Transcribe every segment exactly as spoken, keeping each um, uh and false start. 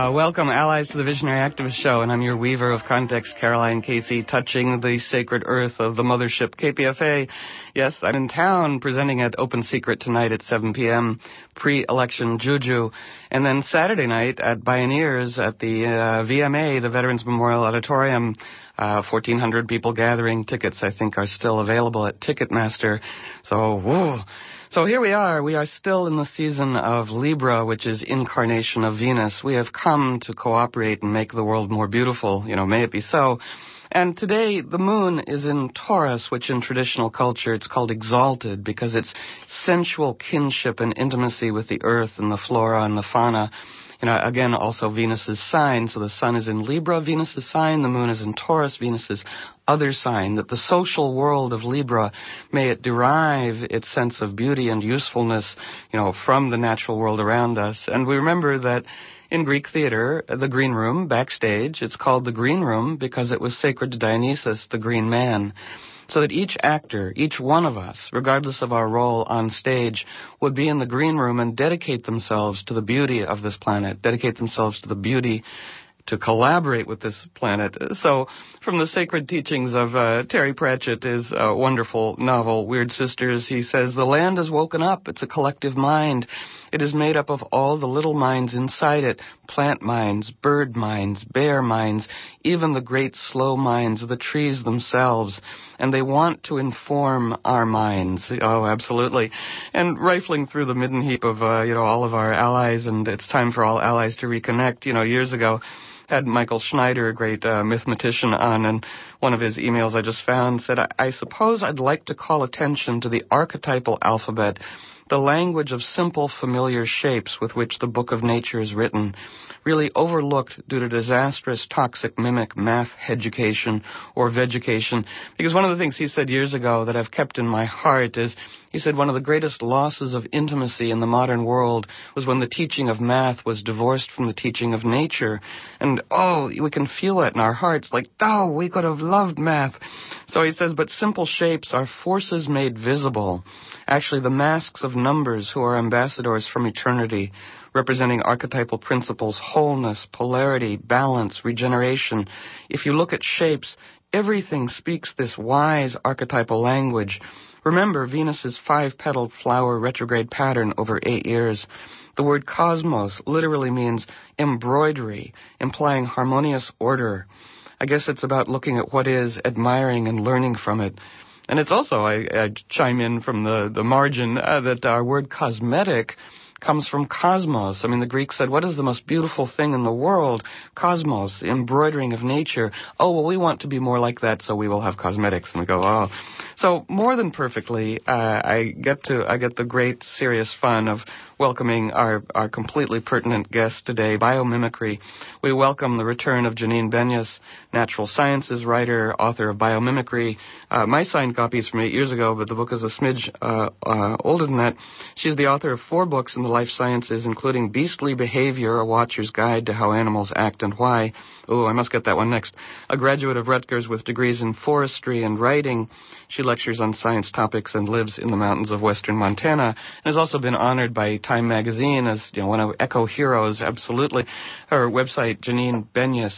Uh, welcome, allies, to the Visionary Activist Show, and I'm your weaver of context, Caroline Casey, touching the sacred earth of the mothership, K P F A. Yes, I'm in town presenting at Open Secret tonight at seven p.m., pre-election juju, and then Saturday night at Bioneers at the uh, V M A, the Veterans Memorial Auditorium. Uh, fourteen hundred people gathering. Tickets, I think, are still available at Ticketmaster. So, whoa. So here we are. We are still in the season of Libra, which is incarnation of Venus. We have come to cooperate and make the world more beautiful. You know, may it be so. And today, the moon is in Taurus, which in traditional culture, it's called exalted because it's sensual kinship and intimacy with the earth and the flora and the fauna. You know, again, also Venus's sign. So the sun is in Libra, Venus's sign. The moon is in Taurus, Venus's other sign. That the social world of Libra, may it derive its sense of beauty and usefulness, you know, from the natural world around us. And we remember that in Greek theater, the green room, backstage, it's called the green room because it was sacred to Dionysus, the green man. So that each actor, each one of us, regardless of our role on stage, would be in the green room and dedicate themselves to the beauty of this planet, dedicate themselves to the beauty, to collaborate with this planet. So, from the sacred teachings of uh, Terry Pratchett, his uh, wonderful novel, Weird Sisters, he says, the land has woken up. It's a collective mind. It is made up of all the little minds inside it, plant minds, bird minds, bear minds, even the great slow minds of the trees themselves. And they want to inform our minds. Oh, absolutely. And rifling through the midden heap of, uh, you know, all of our allies, and it's time for all allies to reconnect. You know, years ago, had Michael Schneider, a great uh, mathematician, on, and one of his emails I just found said, I, I suppose I'd like to call attention to the archetypal alphabet, the language of simple, familiar shapes with which the book of nature is written, really overlooked due to disastrous, toxic, mimic math education or vegecation. Because one of the things he said years ago that I've kept in my heart is, he said one of the greatest losses of intimacy in the modern world was when the teaching of math was divorced from the teaching of nature. And, oh, we can feel it in our hearts, like, oh, we could have loved math. So he says, but simple shapes are forces made visible. Actually, the masks of numbers who are ambassadors from eternity, representing archetypal principles, wholeness, polarity, balance, regeneration. If you look at shapes, everything speaks this wise archetypal language. Remember Venus's five-petaled flower retrograde pattern over eight years. The word cosmos literally means embroidery, implying harmonious order. I guess it's about looking at what is, admiring and learning from it. And it's also, I, I chime in from the, the margin, uh, that our word cosmetic comes from cosmos. I mean, the Greeks said, what is the most beautiful thing in the world? Cosmos, the embroidering of nature. Oh, well, we want to be more like that, so we will have cosmetics. And we go, oh. So more than perfectly, uh, I get to I get the great serious fun of welcoming our, our completely pertinent guest today, biomimicry. We welcome the return of Janine Benyus, natural sciences writer, author of Biomimicry. Uh, my signed copy is from eight years ago, but the book is a smidge uh, uh, older than that. She's the author of four books in the life sciences, including Beastly Behavior, A Watcher's Guide to How Animals Act and Why. Oh, I must get that one next. A graduate of Rutgers with degrees in forestry and writing. She lectures on science topics and lives in the mountains of western Montana, and has also been honored by Time Magazine as, you know, one of Eco Heroes, absolutely. Her website, Janine Benyus,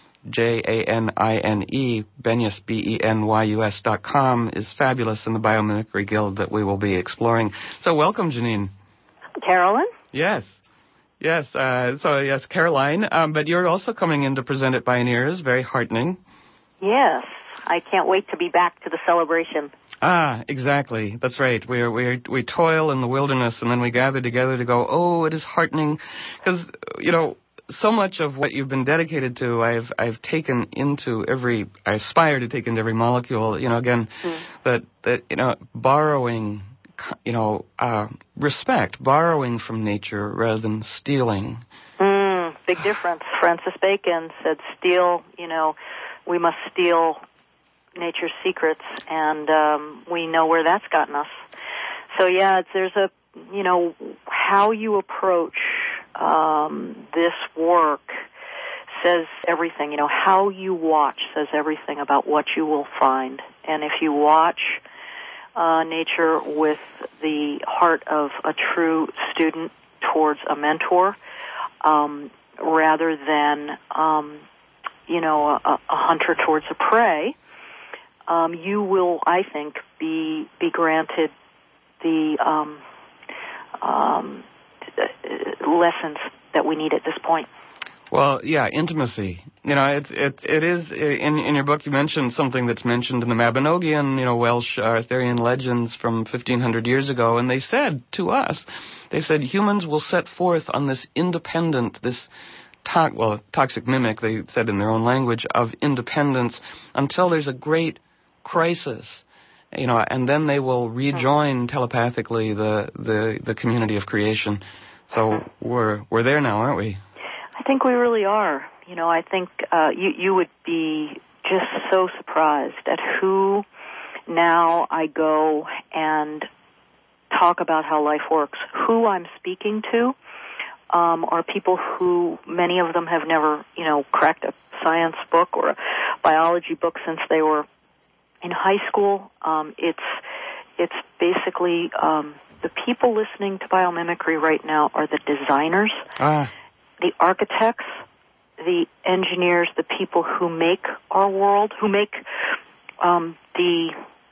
J A N I N E, Benyus, B E N Y U S dot com, is fabulous in the Biomimicry Guild that we will be exploring. So welcome, Janine. Carolyn? Yes. Yes, uh, so yes, Caroline, um, but you're also coming in to present at Bioneers, very heartening. Yes, I can't wait to be back to the celebration. Ah, exactly. That's right. We we we toil in the wilderness, and then we gather together to go, oh, it is heartening, because, you know, so much of what you've been dedicated to, I've I've taken into every, I aspire to take into every molecule. You know, again, mm. that that you know, borrowing, you know, uh, respect, borrowing from nature rather than stealing. Mm, big difference. Francis Bacon said, "Steal, you know, we must steal nature's secrets," and um, we know where that's gotten us. So yeah, it's, there's a, you know, how you approach um, this work says everything. You know, how you watch says everything about what you will find. And if you watch uh, nature with the heart of a true student towards a mentor, um, rather than, um, you know, a, a hunter towards a prey, um, you will, I think, be be granted the um, um, lessons that we need at this point. Well, yeah, intimacy. You know, it's it it is in in your book. You mentioned something that's mentioned in the Mabinogion, you know, Welsh Arthurian legends from fifteen hundred years ago, and they said to us, they said humans will set forth on this independent, this to- well, toxic mimic. They said in their own language of independence until there's a great crisis, you know, and then they will rejoin telepathically the the the community of creation. So we're we're there now, aren't we? I think we really are. You know, I think uh, you you would be just so surprised at who now I go and talk about how life works. Who I'm speaking to um, are people who, many of them have never, you know, cracked a science book or a biology book since they were in high school. Um, it's it's basically um, the people listening to biomimicry right now are the designers. Ah. The architects, the engineers, the people who make our world, who make um, the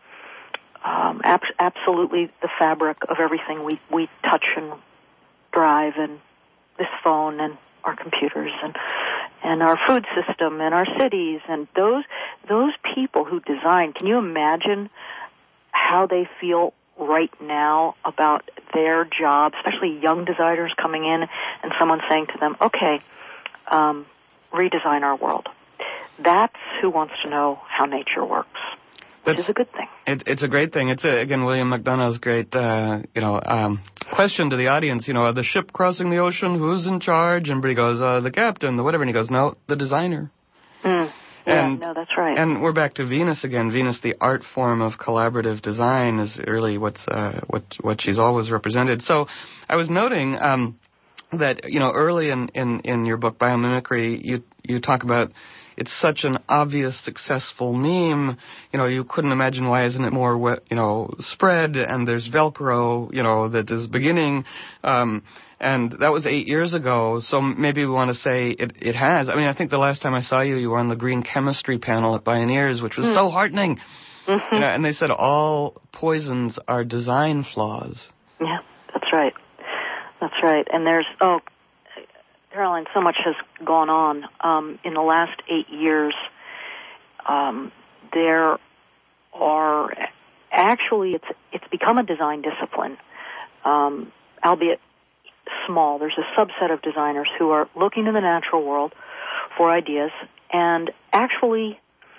um, ab- absolutely the fabric of everything we, we touch and drive, and this phone and our computers and and our food system and our cities, and those those people who design. Can you imagine how they feel right now about their job, especially young designers coming in and someone saying to them, okay, um, redesign our world. That's who wants to know how nature works, which That's, is a good thing. It, it's a great thing. It's, a, again, William McDonough's great, uh, you know, um, question to the audience, you know, the ship crossing the ocean, who's in charge? And everybody goes, uh, the captain, the whatever. And he goes, no, the designer. Mm. Yeah, And, no, that's right. And we're back to Venus again. Venus, the art form of collaborative design, is really what's uh, what what she's always represented. So I was noting um, that, you know, early in, in, in your book, Biomimicry, you you talk about it's such an obvious, successful meme. You know, you couldn't imagine why isn't it more, you know, spread, and there's Velcro, you know, that is beginning. Um, and that was eight years ago, so maybe we want to say it, it has. I mean, I think the last time I saw you, you were on the green chemistry panel at Bioneers, which was mm. so heartening. Mm-hmm. You know, and they said all poisons are design flaws. Yeah, that's right. That's right. And there's, oh, Caroline, so much has gone on. Um, in the last eight years, um, there are actually, it's it's become a design discipline, um, albeit small. There's a subset of designers who are looking to the natural world for ideas, and actually,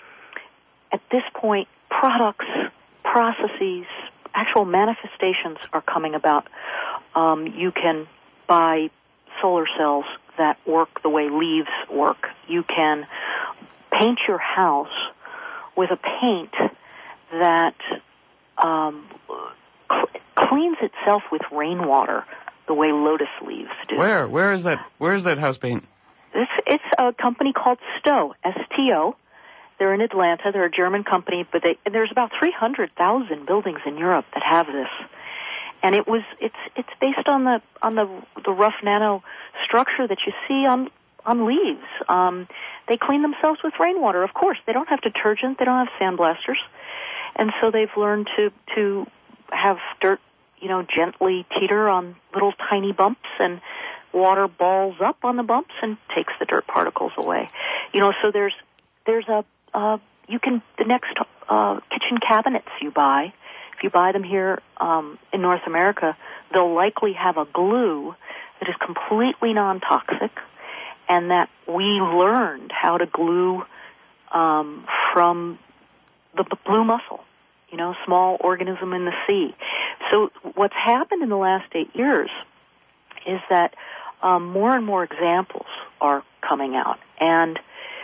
at this point, products, processes, actual manifestations are coming about. Um, you can buy solar cells that work the way leaves work. You can paint your house with a paint that um, cl- cleans itself with rainwater the way lotus leaves do. Where? Where is that? Where is that house paint? It's, it's a company called Stow, S T O. They're in Atlanta. They're a German company, but they, and there's about three hundred thousand buildings in Europe that have this. And it was it's it's based on the on the the rough nano structure that you see on on leaves. Um, they clean themselves with rainwater. Of course, they don't have detergent. They don't have sandblasters, and so they've learned to to have dirt, you know, gently teeter on little tiny bumps, and water balls up on the bumps and takes the dirt particles away. You know, so there's there's a uh, you can the next uh, kitchen cabinets you buy. If you buy them here um, in North America, they'll likely have a glue that is completely non-toxic, and that we learned how to glue um, from the b- blue mussel, you know, small organism in the sea. So what's happened in the last eight years is that um, more and more examples are coming out, and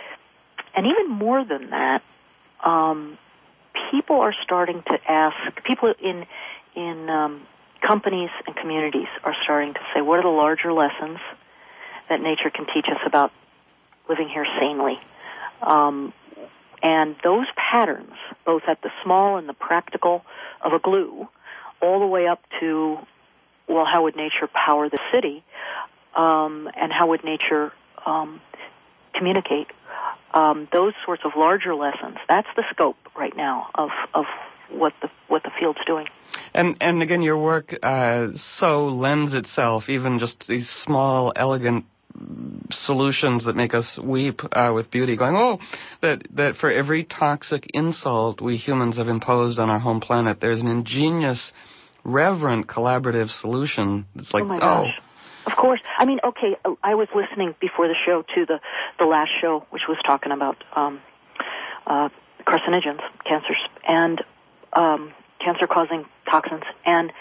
and even more than that, um, people are starting to ask, people in in um, companies and communities are starting to say, what are the larger lessons that nature can teach us about living here sanely? Um, and those patterns, both at the small and the practical of a glue, all the way up to, well, how would nature power the city? Um, and how would nature um, communicate. Um, those sorts of larger lessons. That's the scope right now of of what the what the field's doing. And and again, your work uh, so lends itself, even just these small, elegant solutions that make us weep uh, with beauty, going, oh, that that for every toxic insult we humans have imposed on our home planet, there's an ingenious, reverent, collaborative solution. It's like, oh, my oh. gosh. Of course. I mean, okay, I was listening before the show to the, the last show, which was talking about um, uh, carcinogens, cancers, and um, cancer-causing toxins. And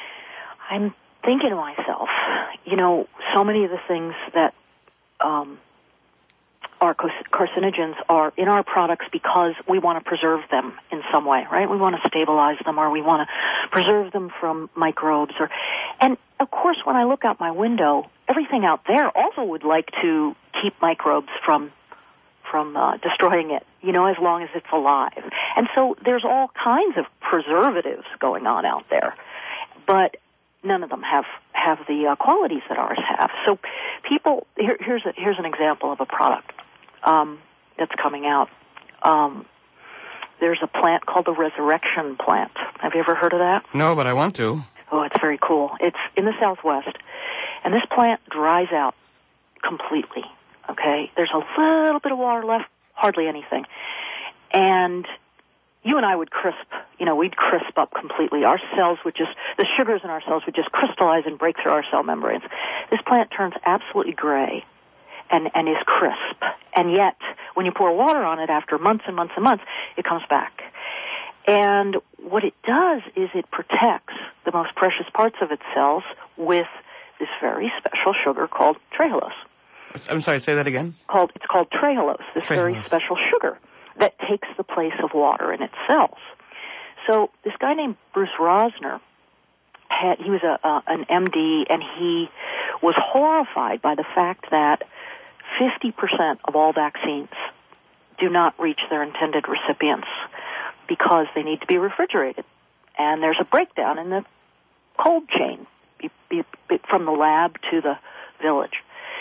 I'm thinking to myself, you know, so many of the things that um, are carcinogens are in our products because we want to preserve them in some way, right? We want to stabilize them, or we want to preserve them from microbes. Or, and of course, when I look out my window, everything out there also would like to keep microbes from from uh, destroying it, you know, as long as it's alive. And so there's all kinds of preservatives going on out there, but none of them have have the uh, qualities that ours have. So people, here, here's a, here's an example of a product um, that's coming out. Um, there's a plant called the resurrection plant. Have you ever heard of that? No, but I want to. Oh, it's very cool. It's in the Southwest, and this plant dries out completely, okay? There's a little bit of water left, hardly anything. And you and I would crisp, you know, we'd crisp up completely. Our cells would just, the sugars in our cells would just crystallize and break through our cell membranes. This plant turns absolutely gray and, and is crisp. And yet, when you pour water on it after months and months and months, it comes back. And what it does is it protects the most precious parts of its cells with this very special sugar called trehalose. I'm sorry, say that again? Called It's called trehalose, this trehalose. very special sugar that takes the place of water in its cells. So this guy named Bruce Rosner, had, he was a, uh, an M D, and he was horrified by the fact that fifty percent of all vaccines do not reach their intended recipients because they need to be refrigerated. And there's a breakdown in the cold chain be, be, be, from the lab to the village.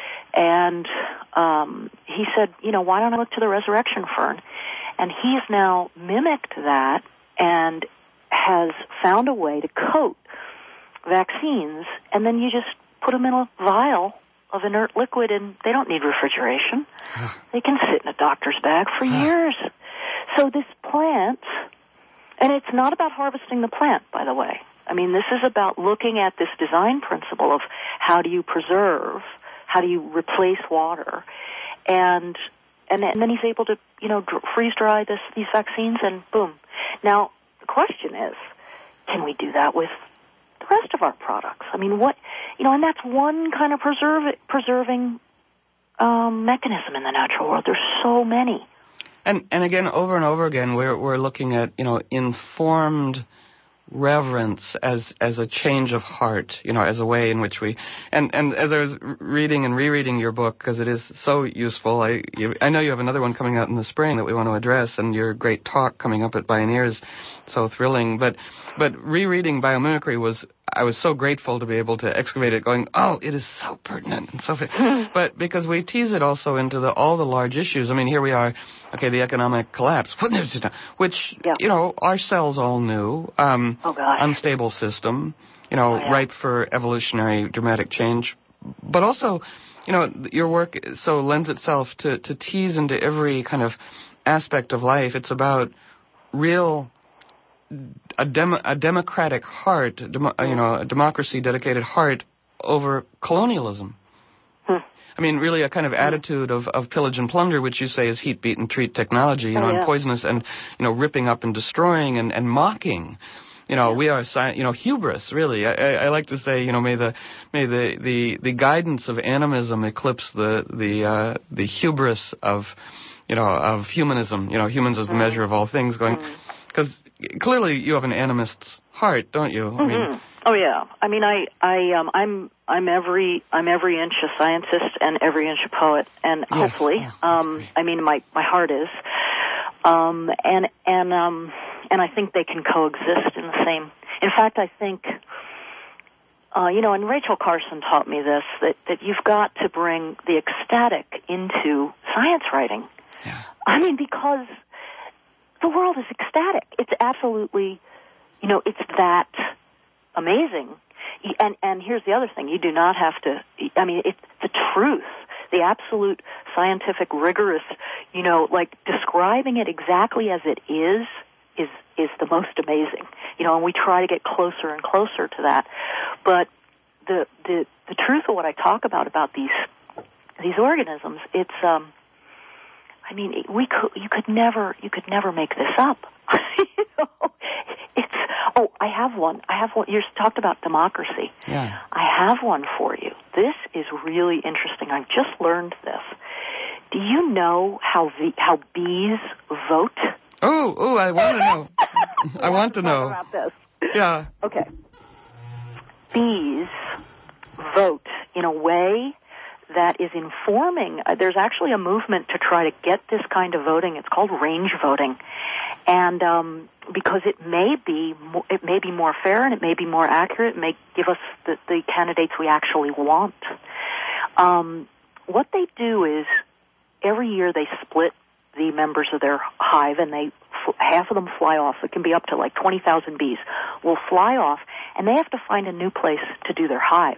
And um, he said, you know, why don't I look to the resurrection fern? And he's now mimicked that and has found a way to coat vaccines, and then you just put them in a vial of inert liquid, and they don't need refrigeration. They can sit in a doctor's bag for years. So this plant, and it's not about harvesting the plant, by the way. I mean, this is about looking at this design principle of how do you preserve, how do you replace water, and and, and then he's able to, you know, dr- freeze dry this, these vaccines, and boom. Now, the question is, can we do that with the rest of our products? I mean, what, you know, and that's one kind of preserve, preserving um, mechanism in the natural world. There's so many. And and again, over and over again, we're we're looking at, you know, informed reverence as as a change of heart, you know, as a way in which we, and and as I was reading and rereading your book, because it is so useful, I you, I know you have another one coming out in the spring that we want to address, and your great talk coming up at Bioneer is so thrilling, but but rereading Biomimicry was, I was so grateful to be able to excavate it, going, oh, it is so pertinent and so fit. But because we tease it also into the all the large issues. I mean, here we are, okay, the economic collapse, which, yeah. you know, our cells all knew. Um, oh, gosh. Unstable system, you know, oh, yeah. ripe for evolutionary dramatic change. But also, you know, your work so lends itself to, to tease into every kind of aspect of life. It's about real... A, dem- a democratic heart, dem- you know, a democracy-dedicated heart over colonialism. Hmm. I mean, really a kind of attitude of, of pillage and plunder, which you say is heat, beat, and treat technology, you oh, know, yeah. and poisonous, and, you know, ripping up and destroying and, and mocking. You know, yeah. we are, sci- you know, hubris, really. I, I, I like to say, you know, may the may the, the, the guidance of animism eclipse the the uh, the hubris of, you know, of humanism. You know, humans as the mm. measure of all things. Going, because clearly you have an animist's heart, don't you? Mm-hmm. I mean, oh yeah. I mean, I I um I'm I'm every I'm every inch a scientist and every inch a poet, and yes. hopefully, oh, um, I mean, my my heart is, um, and and um, and I think they can coexist in the same. In fact, I think uh, you know, and Rachel Carson taught me this, that, that you've got to bring the ecstatic into science writing. Yeah. I mean, because the world is ecstatic. It's absolutely, you know, it's that amazing. And and here's the other thing. You do not have to, I mean, it's the truth, the absolute scientific, rigorous, you know, like describing it exactly as it is, is is the most amazing. You know, and we try to get closer and closer to that. But the the, the truth of what I talk about, about these these organisms, it's, um, I mean, we could, you could never, you could never make this up. you know, it's, oh, I have one. I have one. You talked about democracy. Yeah. I have one for you. This is really interesting. I've just learned this. Do you know how the, how bees vote? Oh, oh, I want to know. I want to know. About this. Yeah. Okay. Bees vote in a way that is informing. Uh, there's actually a movement to try to get this kind of voting. It's called range voting, and um, because it may be mo- it may be more fair and it may be more accurate. It may give us the, the candidates we actually want. Um, what they do is every year they split the members of their hive, and they half of them fly off. It can be up to like twenty thousand bees will fly off, and they have to find a new place to do their hive.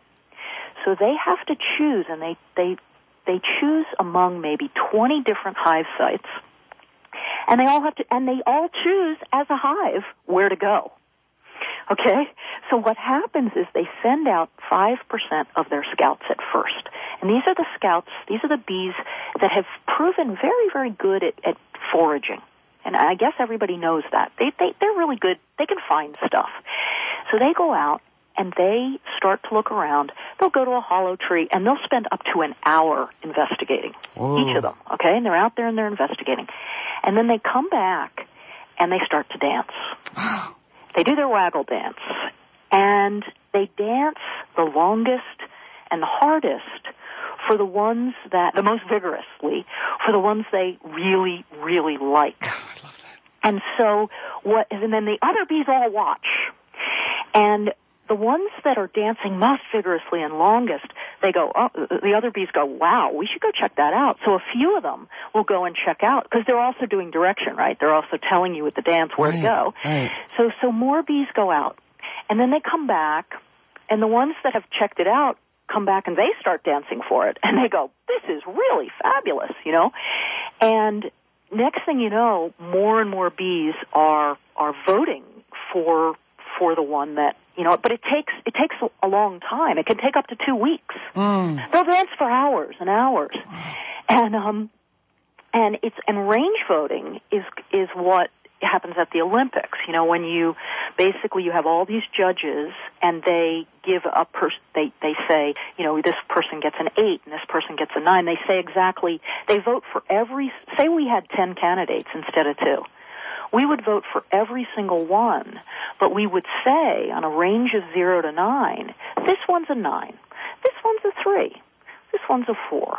So they have to choose, and they, they, they choose among maybe twenty different hive sites, and they all have to, and they all choose as a hive where to go. Okay? So what happens is they send out five percent of their scouts at first. And these are the scouts, these are the bees that have proven very, very good at, at foraging. And I guess everybody knows that. They, they, they're really good. They can find stuff. So they go out, and they start to look around. They'll go to a hollow tree, and they'll spend up to an hour investigating, Whoa. each of them, okay? And they're out there, and they're investigating. And then they come back, and they start to dance. They do their waggle dance, and they dance the longest and the hardest for the ones that, the most vigorously, for the ones they really, really like. Oh, I love that. And so, what, and then the other bees all watch. And the ones that are dancing most vigorously and longest, they go, oh, the other bees go, wow, we should go check that out. So a few of them will go and check out, because they're also doing direction, right? They're also telling you with the dance where right, to go. Right. So, so more bees go out. And then they come back, and the ones that have checked it out come back and they start dancing for it. And they go, this is really fabulous, you know? And next thing you know, more and more bees are, are voting for, for the one that, you know, but it takes it takes a long time. It can take up to two weeks. Mm. They'll dance for hours and hours, and um, and it's and range voting is is what happens at the Olympics. You know, when you basically you have all these judges, and they give a person. They they say, you know, this person gets an eight and this person gets a nine. They say exactly. They vote for every. Say we had ten candidates instead of two. We would vote for every single one, but we would say on a range of zero to nine, this one's a nine, this one's a three, this one's a four.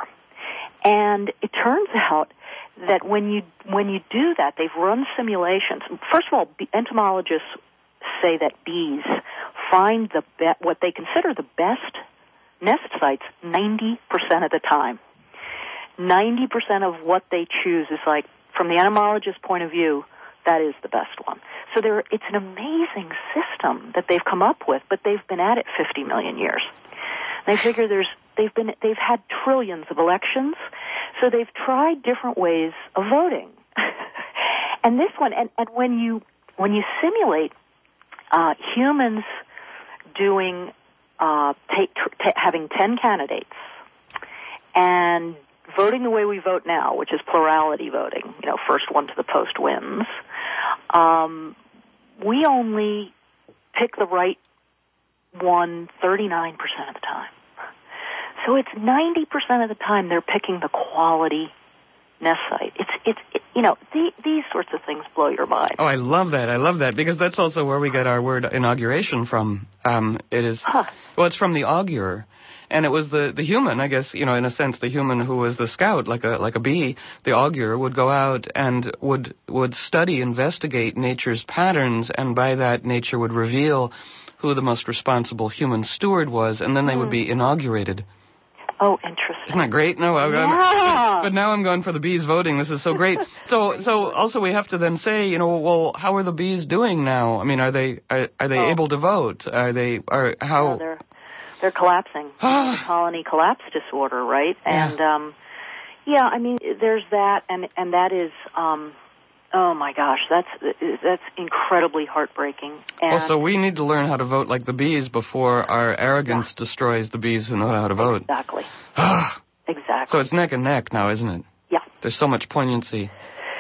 And it turns out that when you when you do that, they've run simulations. First of all, entomologists say that bees find the be- what they consider the best nest sites ninety percent of the time. ninety percent of what they choose is like, from the entomologist's point of view, that is the best one. So there, it's an amazing system that they've come up with, but they've been at it fifty million years. They figure there's, they've been, they've had trillions of elections, so they've tried different ways of voting. And this one, and, and when you, when you simulate, uh, humans doing, uh, take, t- having ten candidates and voting the way we vote now, which is plurality voting, you know, first one to the post wins, um, we only pick the right one thirty-nine percent of the time. So it's ninety percent of the time they're picking the quality nest site. It's, it's, it, you know, the, these sorts of things blow your mind. Oh, I love that. I love that, because that's also where we get our word inauguration from. Um, it is, huh. well, it's from the augur. And it was the, the human, I guess, you know, in a sense, the human who was the scout, like a like a bee, the augur, would go out and would would study, investigate nature's patterns, and by that nature would reveal who the most responsible human steward was, and then they mm. would be inaugurated. Oh, interesting. Isn't that great? No, I'm, yeah. I'm, but now I'm going for the bees voting. This is so great. So, so also we have to then say, you know, well, how are the bees doing now? I mean, are they are, are they oh. able to vote? Are they are how? No, they're they're collapsing. The colony collapse disorder, right? Yeah. And um, yeah, I mean, there's that, and and that is. Um, Oh my gosh, that's that's incredibly heartbreaking. And well, so we need to learn how to vote like the bees before our arrogance yeah. destroys the bees who know how to vote. Exactly. exactly. So it's neck and neck now, isn't it? Yeah. There's so much poignancy.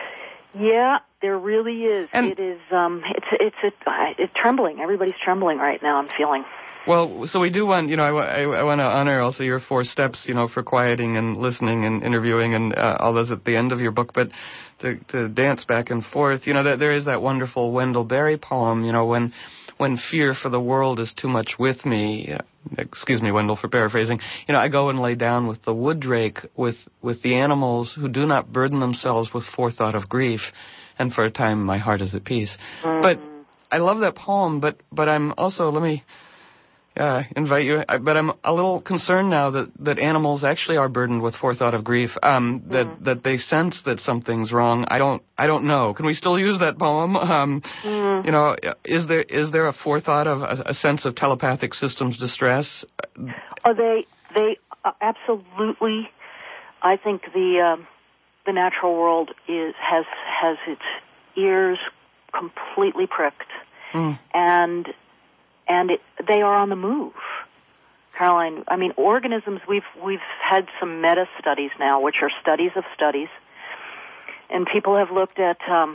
Yeah, there really is. And it is. Um, it's it's it's, it's trembling. Everybody's trembling right now. I'm feeling. Well, so we do want, you know, I, I, I want to honor also your four steps, you know, for quieting and listening and interviewing and uh, all those at the end of your book, but to, to dance back and forth, you know, that there is that wonderful Wendell Berry poem, you know, when when fear for the world is too much with me, uh, excuse me, Wendell, for paraphrasing, you know, I go and lay down with the wood drake, with, with the animals who do not burden themselves with forethought of grief, and for a time my heart is at peace. Mm. But I love that poem, but, but I'm also, let me... Yeah, invite you. But I'm a little concerned now that, that animals actually are burdened with forethought of grief. Um, that mm. that they sense that something's wrong. I don't. I don't know. Can we still use that poem? Um, mm. You know, is there is there a forethought of a, a sense of telepathic systems distress? Oh, they they uh, absolutely. I think the um, the natural world is has has its ears completely pricked, mm. and. And it, they are on the move, Caroline. I mean, organisms. We've we've had some meta studies now, which are studies of studies, and people have looked at, um,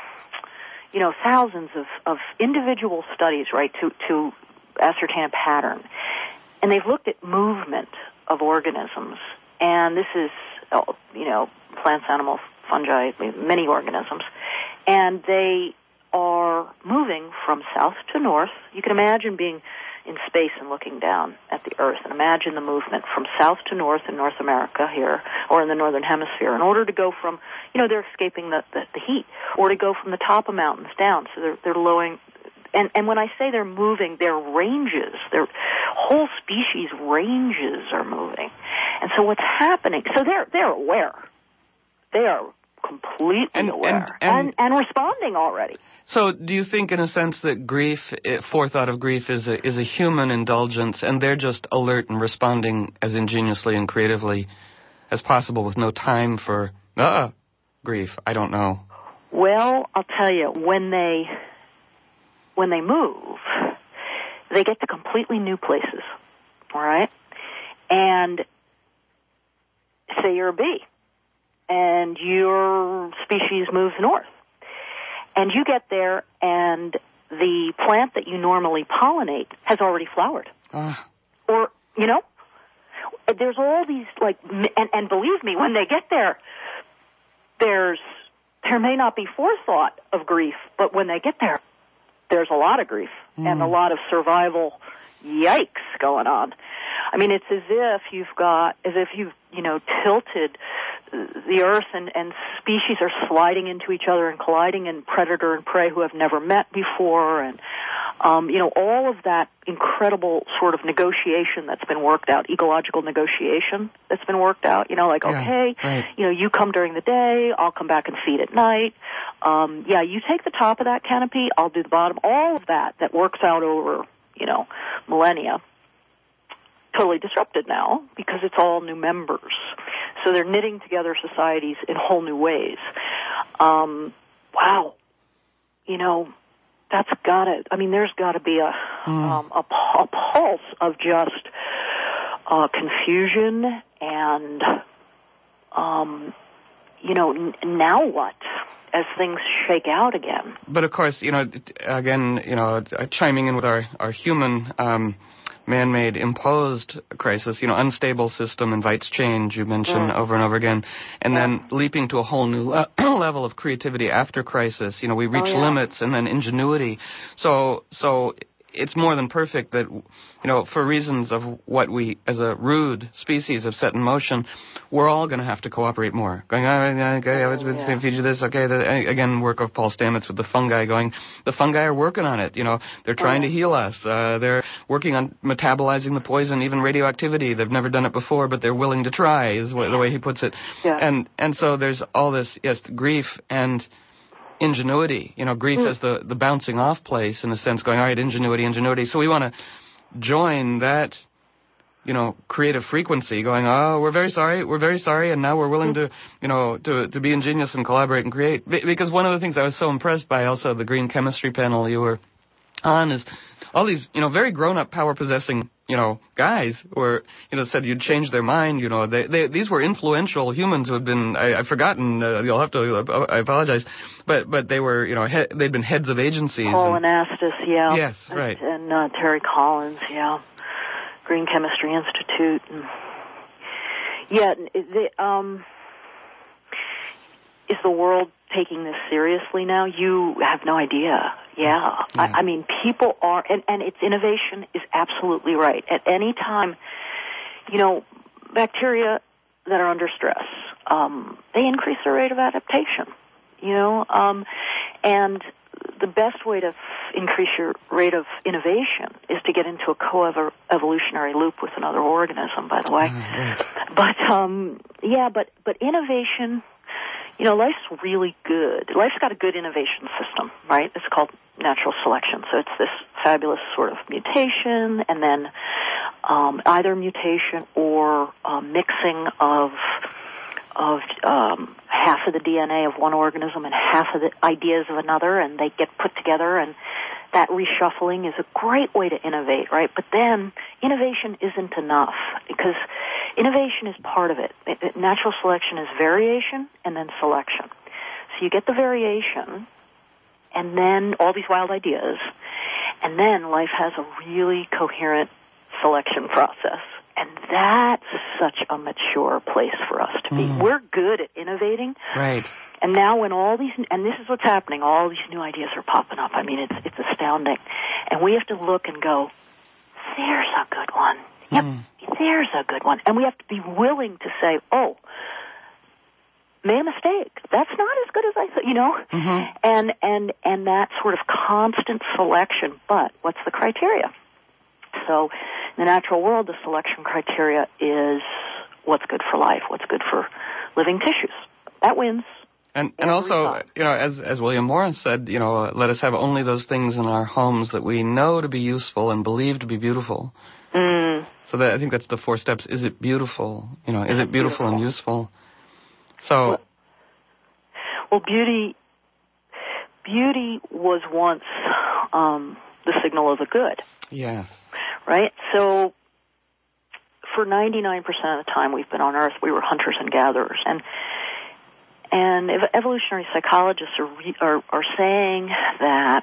you know, thousands of, of individual studies, right, to to ascertain a pattern, and they've looked at movement of organisms, and this is, you know, plants, animals, fungi, many organisms, and they are moving from south to north. You can imagine being in space and looking down at the Earth, and imagine the movement from south to north in North America here, or in the Northern Hemisphere, in order to go from, you know, they're escaping the, the, the heat, or to go from the top of mountains down, so they're, they're lowering, and, and when I say they're moving, their ranges, their whole species ranges are moving. And so what's happening, so they're, they're aware. They are completely and, aware and, and, and, and responding already. So do you think, in a sense, that grief, forethought of grief, is a, is a human indulgence, and they're just alert and responding as ingeniously and creatively as possible with no time for uh, grief? I don't know. Well, I'll tell you, when they when they move, they get to completely new places, all right? And say you're a bee, and your species moves north. And you get there, and the plant that you normally pollinate has already flowered. Uh. Or, you know, there's all these, like, and, and believe me, when they get there, there's, there may not be forethought of grief, but when they get there, there's a lot of grief mm. and a lot of survival yikes going on. I mean, it's as if you've got, as if you've, you know, tilted the earth, and, and species are sliding into each other and colliding, and predator and prey who have never met before, and, um, you know, all of that incredible sort of negotiation that's been worked out, ecological negotiation that's been worked out, you know, like, yeah, okay, right. you know, you come during the day, I'll come back and feed at night. Um, yeah, you take the top of that canopy, I'll do the bottom. All of that that works out over, you know, millennia. Totally disrupted now because it's all new members. So they're knitting together societies in whole new ways. Um, wow. You know, that's gotta, I mean, there's gotta be a, mm. um, a, a pulse of just uh, confusion and, um, you know, n- now what? As things shake out again. But of course, you know, again, you know, chiming in with our, our human, um, man-made imposed crisis, you know, unstable system invites change, you mentioned mm. over and over again, and yeah. then leaping to a whole new le- level of creativity after crisis. You know, we reach oh, yeah. limits, and then ingenuity. So, so it's more than perfect that, you know, for reasons of what we as a rude species have set in motion, we're all going to have to cooperate more. Going, oh, okay, I was going to feed you this, okay. The, again, work of Paul Stamets with the fungi going, the fungi are working on it, you know, they're trying to heal us. Uh, they're working on metabolizing the poison, even radioactivity. They've never done it before, but they're willing to try, is what, the way he puts it. Yeah. And, and so there's all this, yes, grief and ingenuity, you know, grief mm. as the, the bouncing off place in a sense, going, all right, ingenuity, ingenuity. So we want to join that, you know, creative frequency going, oh, we're very sorry, we're very sorry, and now we're willing mm. to, you know, to, to be ingenious and collaborate and create. Because one of the things I was so impressed by also the green chemistry panel you were on is all these, you know, very grown-up, power-possessing, you know, guys who were, you know, said you'd change their mind, you know. They, they, these were influential humans who had been, I, I've forgotten, uh, you'll have to, uh, I apologize, but but they were, you know, he, they'd been heads of agencies. Paul and, Anastas, yeah. Yes, right. And, and uh, Terry Collins, yeah. Green Chemistry Institute. And, yeah, the, um, is the world taking this seriously now? You have no idea. Yeah. yeah. I, I mean, people are, and, and its innovation is absolutely right. At any time, you know, bacteria that are under stress, um, they increase their rate of adaptation, you know, um, and the best way to f- increase your rate of innovation is to get into a co-evolutionary loop with another organism, by the way. Mm, but, um, yeah, but, but innovation, you know, life's really good. Life's got a good innovation system, right? It's called natural selection. So it's this fabulous sort of mutation, and then um, either mutation or uh, mixing of of um, half of the D N A of one organism and half of the ideas of another, and they get put together, and that reshuffling is a great way to innovate, right? But then innovation isn't enough, because innovation is part of it. It, it. Natural selection is variation and then selection. So you get the variation, and then all these wild ideas, and then life has a really coherent selection process. And that's such a mature place for us to be. Mm. We're good at innovating. Right. And now when all these, and this is what's happening, all these new ideas are popping up. I mean, it's it's astounding. And we have to look and go, there's a good one. Yep, mm. there's a good one. And we have to be willing to say, oh, made a mistake. That's not as good as I thought, you know? Mm-hmm. And, and, and that sort of constant selection. But what's the criteria? So in the natural world, the selection criteria is what's good for life, what's good for living tissues. That wins. And and also, time. you know, as as William Morris said, you know, let us have only those things in our homes that we know to be useful and believe to be beautiful. Mm. So that, I think that's the four steps. Is it beautiful? You know, is, is it beautiful, beautiful and useful? So, well, well, beauty, beauty was once um, the signal of the good. Yes. Right? So for ninety-nine percent of the time we've been on Earth, we were hunters and gatherers. And and evolutionary psychologists are, re- are, are saying that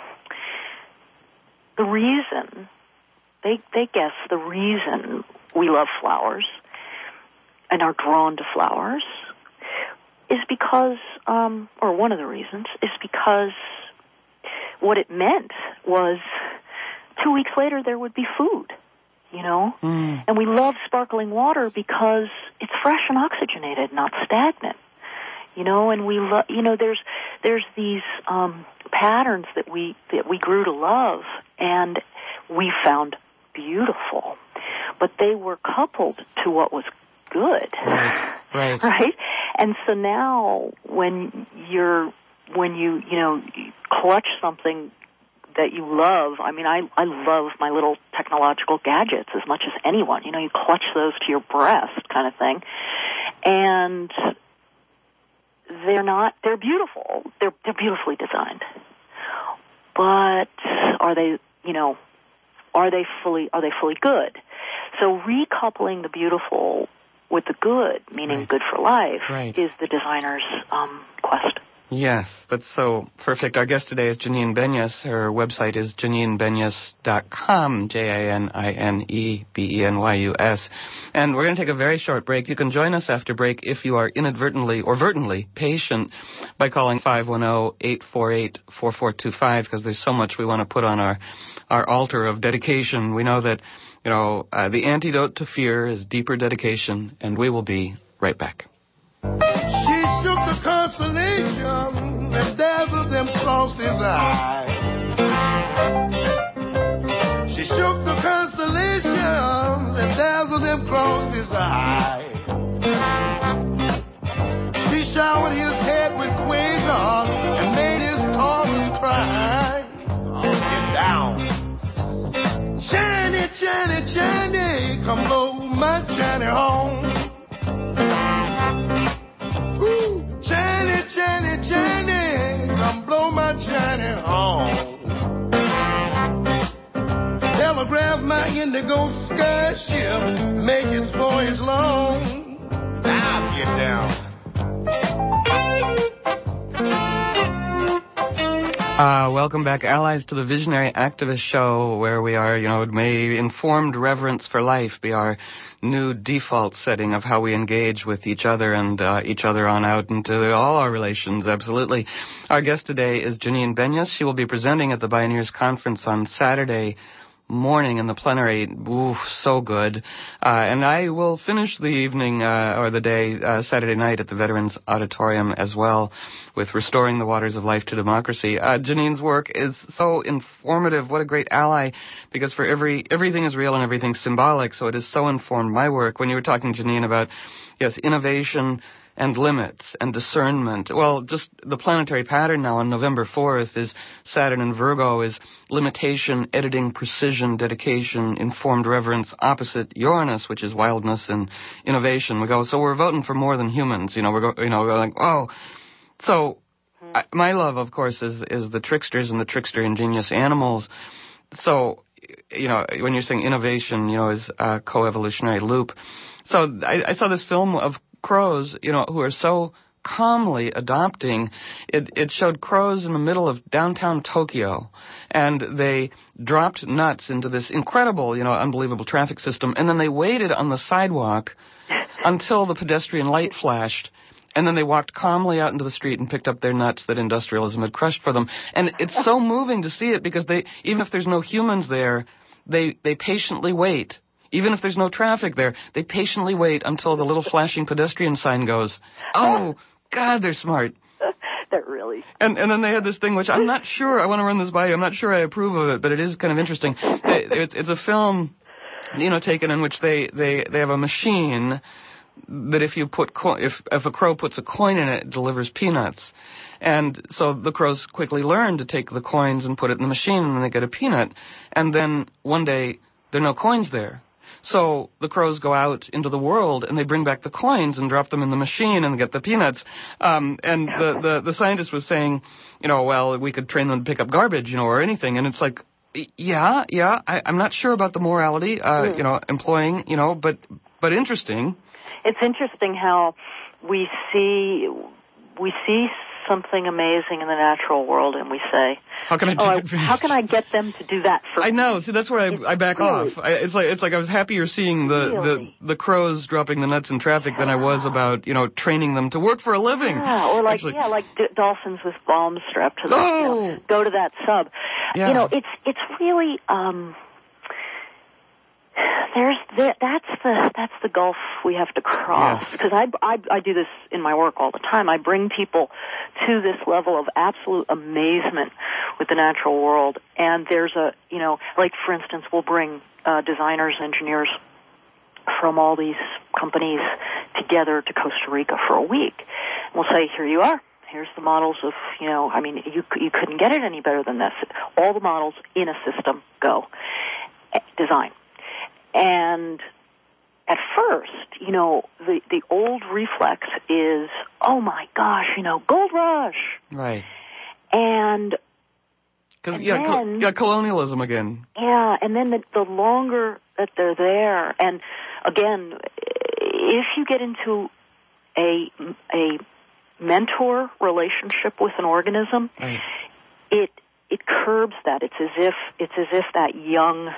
the reason, they, they guess the reason we love flowers and are drawn to flowers is because, um, or one of the reasons, is because what it meant was two weeks later there would be food, you know? Mm. And we love sparkling water because it's fresh and oxygenated, not stagnant, you know? And we love, you know, there's there's these um, patterns that we that we grew to love and we found beautiful, but they were coupled to what was good, right? Right. Right? And so now when you're when you you know you clutch something that you love. I mean, I, I love my little technological gadgets as much as anyone. You know, you clutch those to your breast kind of thing. And they're not, they're beautiful. They're, they're beautifully designed. But are they, you know, are they fully, are they fully good? So recoupling the beautiful with the good, meaning right. good for life, right. is the designer's um, quest. Yes, that's so perfect. Our guest today is Janine Benyus. Her website is janine benyus dot com, J A N I N E B E N Y U S. And we're going to take a very short break. You can join us after break if you are inadvertently or vertently patient by calling five one zero, eight four eight, four four two five, because there's so much we want to put on our, our altar of dedication. We know that, you know, uh, the antidote to fear is deeper dedication, and we will be right back. She shook the constellation that dazzled them across his eyes. She shook the constellation that dazzled them across his eyes. She showered his head with quasars and made his tossers cry. Oh, get down. Shiny, shiny, shiny, come blow my shiny home. Jenny, Jenny, Jenny, come blow my Jenny home. Telegraph my indigo sky ship, make its voyage long. Now get down. Uh, welcome back, allies, to the Visionary Activist Show, where we are, you know, may informed reverence for life be our new default setting of how we engage with each other and uh, each other on out into all our relations, absolutely. Our guest today is Janine Benyus. She will be presenting at the Bioneers Conference on Saturday morning in the plenary. Ooh, so good. Uh, and I will finish the evening uh, or the day uh, Saturday night at the Veterans Auditorium as well with Restoring the Waters of Life to Democracy. Uh, Janine's work is so informative. What a great ally, because for every everything is real and everything's symbolic, so it has so informed my work. When you were talking, Janine, about, yes, innovation and limits and discernment. Well, just the planetary pattern now on November fourth is Saturn in Virgo is limitation, editing, precision, dedication, informed reverence, opposite Uranus, which is wildness and innovation. We go, so we're voting for more than humans. You know, we're go, you know, we're like, oh. So I, my love, of course, is is the tricksters and the trickster ingenious animals. So, you know, when you're saying innovation, you know, is a co-evolutionary loop. So I, I saw this film of crows, you know, who are so calmly adopting. It, it showed crows in the middle of downtown Tokyo, and they dropped nuts into this incredible, you know, unbelievable traffic system, and then they waited on the sidewalk until the pedestrian light flashed, and then they walked calmly out into the street and picked up their nuts that industrialism had crushed for them. And it's so moving to see it, because they, even if there's no humans there, they, they patiently wait. Even if there's no traffic there, they patiently wait until the little flashing pedestrian sign goes. Oh, God, they're smart. They're really. And and then they had this thing, which I'm not sure, I want to run this by you, I'm not sure I approve of it, but it is kind of interesting. They, it's, it's a film, you know, taken in which they, they, they have a machine that if you put, co- if, if a crow puts a coin in it, it delivers peanuts. And so the crows quickly learn to take the coins and put it in the machine, and then they get a peanut. And then one day, there are no coins there. So the crows go out into the world, and they bring back the coins and drop them in the machine and get the peanuts. Um, and the, the, the scientist was saying, you know, well, we could train them to pick up garbage, you know, or anything. And it's like, yeah, yeah, I, I'm not sure about the morality, uh, mm. you know, employing, you know, but but interesting. It's interesting how we see we see something amazing in the natural world, and we say, "How can I take oh, advantage? How can I get them to do that for I me?" know. See, that's where I, I back really, off. I, it's like it's like I was happier seeing the, really? the, the crows dropping the nuts in traffic than I was about, you know, training them to work for a living. Yeah, or like Actually, yeah, like d- dolphins with bombs strapped to them. Oh! You know, go to that sub. Yeah. You know, it's it's really. Um, There's the, that's the that's the gulf we have to cross, because yes. I, I I do this in my work all the time. I bring people to this level of absolute amazement with the natural world, and there's a you know like for instance we'll bring uh, designers, engineers from all these companies together to Costa Rica for a week. And we'll say, here you are. Here's the models of, you know, I mean, you you couldn't get it any better than this. All the models in a system go. Design. And at first, you know, the, the old reflex is, oh, my gosh, you know, gold rush. Right. And, and yeah, then, col- yeah, colonialism again. Yeah, and then the, the longer that they're there, and again, if you get into a a mentor relationship with an organism, right. it it curbs that. It's as if it's as if that young,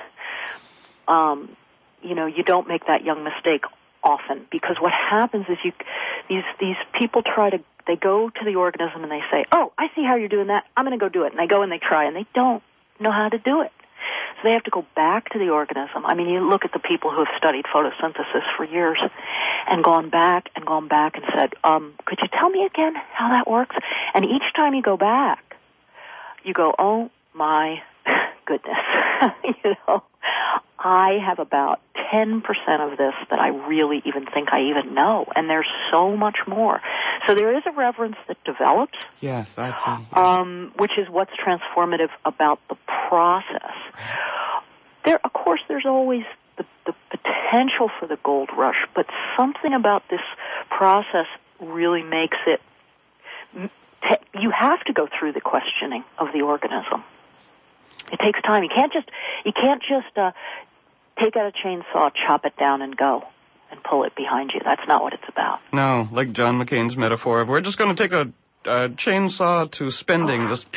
um, you know, you don't make that young mistake often, because what happens is you these these people try to they go to the organism and they say, oh, I see how you're doing that, I'm going to go do it, and they go and they try and they don't know how to do it. So they have to go back to the organism. I mean, you look at the people who have studied photosynthesis for years and gone back and gone back and said, um, could you tell me again how that works? And each time you go back, you go, oh, my goodness. you know, I have about ten percent of this that I really even think I even know, and there's so much more. So there is a reverence that develops. Yes, I see. Yes. Um, which is what's transformative about the process. There, of course, there's always the, the potential for the gold rush, but something about this process really makes it. You have to go through the questioning of the organism. It takes time. You can't just you can't just uh, take out a chainsaw, chop it down, and go and pull it behind you. That's not what it's about. No, like John McCain's metaphor of we're just going to take a uh, chainsaw to spending. Oh, just God,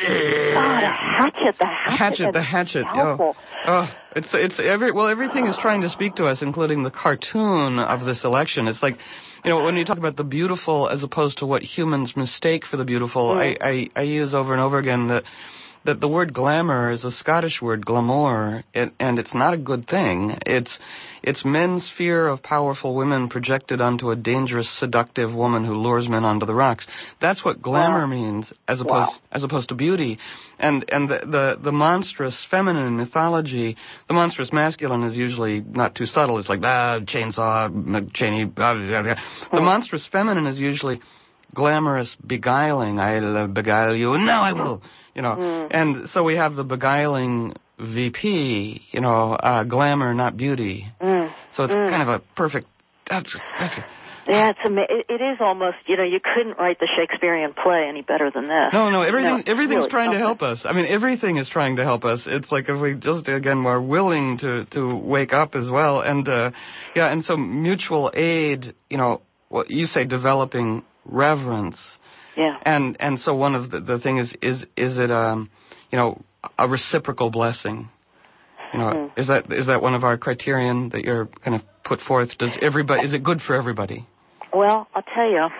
a hatchet, the hatchet, hatchet, the hatchet. Oh, oh, it's it's every well, everything is trying to speak to us, including the cartoon of this election. It's like, you know, when you talk about the beautiful as opposed to what humans mistake for the beautiful, mm. I, I I use over and over again that. that the word glamour is a Scottish word, glamour, it, and it's not a good thing. It's it's men's fear of powerful women projected onto a dangerous, seductive woman who lures men onto the rocks. That's what glamour wow. means, as opposed wow. as opposed to beauty. And and the, the the monstrous feminine mythology, the monstrous masculine is usually not too subtle. It's like ah, chainsaw, chainy. Blah, blah, blah. The monstrous feminine is usually glamorous, beguiling. I'll beguile you. No, I will. You know, mm. and so we have the beguiling V P, you know, uh, glamour, not beauty. Mm. So it's mm. kind of a perfect. That's, that's a, yeah, it's ama- it, it is almost. You know, you couldn't write the Shakespearean play any better than this. No, no, everything, no, everything's really trying something. to help us. I mean, everything is trying to help us. It's like if we just again were willing to to wake up as well, and uh, yeah, and so mutual aid. You know, what you say, developing reverence. Yeah. And and so one of the, the thing is is is it um you know a reciprocal blessing, you know mm. is that is that one of our criterion that you're kind of put forth? Does everybody is it good for everybody? Well, I'll tell you,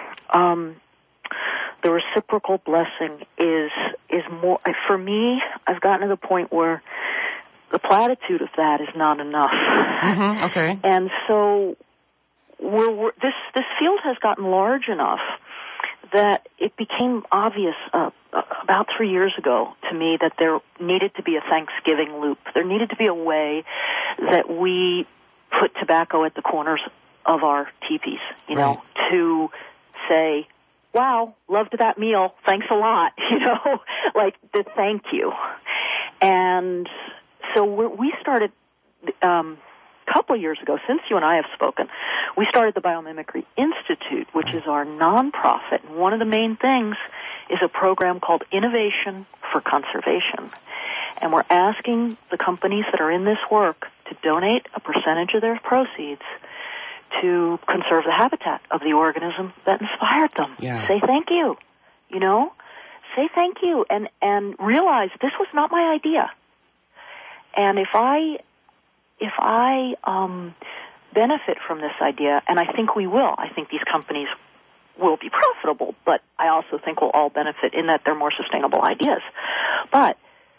um, the reciprocal blessing is is more for me. I've gotten to the point where the platitude of that is not enough. Mm-hmm, okay. And so we're, we're this this field has gotten large enough that it became obvious uh, about three years ago to me that there needed to be a Thanksgiving loop. There needed to be a way that we put tobacco at the corners of our teepees, you right. know, to say, wow, loved that meal, thanks a lot, you know, like the thank you. And so we're, we started... Um, couple of years ago, since you and I have spoken, we started the Biomimicry Institute, which is our nonprofit. And one of the main things is a program called Innovation for Conservation. And we're asking the companies that are in this work to donate a percentage of their proceeds to conserve the habitat of the organism that inspired them. Yeah. Say thank you, you know? Say thank you and, and realize this was not my idea. And if I... If I um, benefit from this idea, and I think we will, I think these companies will be profitable, but I also think we'll all benefit in that they're more sustainable ideas. But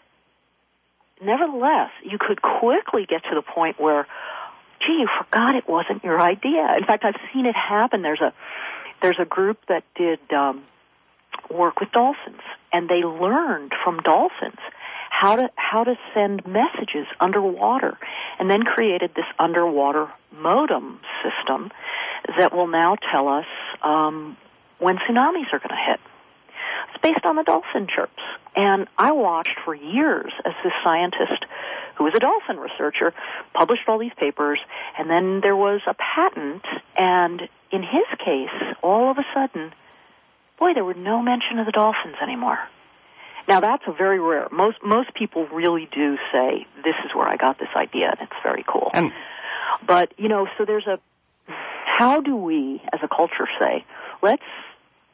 nevertheless, you could quickly get to the point where, gee, you forgot it wasn't your idea. In fact, I've seen it happen. There's a there's a group that did um, work with dolphins, and they learned from dolphins how to how to send messages underwater, and then created this underwater modem system that will now tell us um, when tsunamis are going to hit. It's based on the dolphin chirps. And I watched for years as this scientist, who was a dolphin researcher, published all these papers, and then there was a patent, and in his case, all of a sudden, boy, there were no mention of the dolphins anymore. Now, that's a very rare. Most most people really do say, this is where I got this idea, and it's very cool. And but, you know, so there's a, how do we, as a culture, say, let's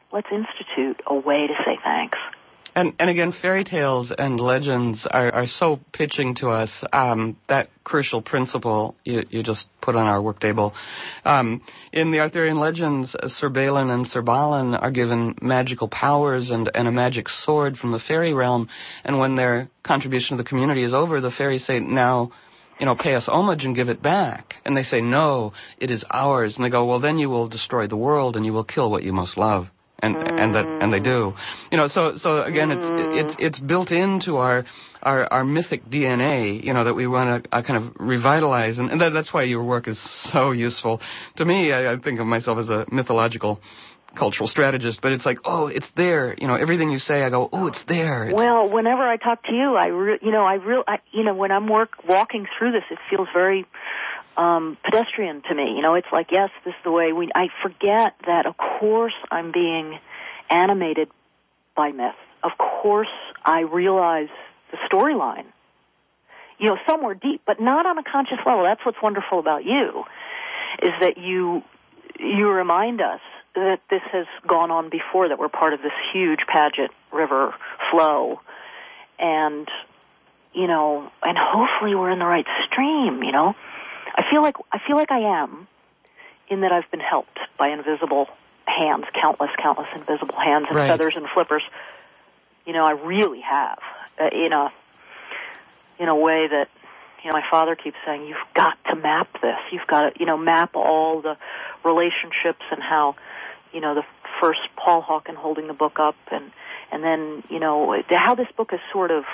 let's institute a way to say thanks. And, and again, fairy tales and legends are, are so pitching to us um, that crucial principle you, you just put on our work table. Um, in the Arthurian legends, Sir Balin and Sir Balin are given magical powers and, and a magic sword from the fairy realm. And when their contribution to the community is over, the fairies say, now, you know, pay us homage and give it back. And they say, no, it is ours. And they go, well, then you will destroy the world and you will kill what you most love. And mm. and that and they do, you know. So so again, it's mm. it's it's built into our our, our mythic D N A, you know, that we want to uh, kind of revitalize, and, and that, that's why your work is so useful to me. I, I think of myself as a mythological cultural strategist, but it's like, oh, it's there, you know. Everything you say, I go, oh, it's there. It's well, whenever I talk to you, I re- you know I real I, you know when I'm work walking through this, it feels very Um, pedestrian to me. You know, it's like, yes, this is the way we, I forget that, of course, I'm being animated by myth. Of course, I realize the storyline, you know, somewhere deep, but not on a conscious level. That's what's wonderful about you, is that you, you remind us that this has gone on before, that we're part of this huge Paget River flow, and, you know, and hopefully we're in the right stream, you know. I feel like I feel like I am, in that I've been helped by invisible hands, countless, countless invisible hands and right. feathers and flippers. You know, I really have, uh, in a in a way that, you know, my father keeps saying, you've got to map this. You've got to, you know, map all the relationships and how, you know, the first Paul Hawken holding the book up, and and then, you know, how this book has sort of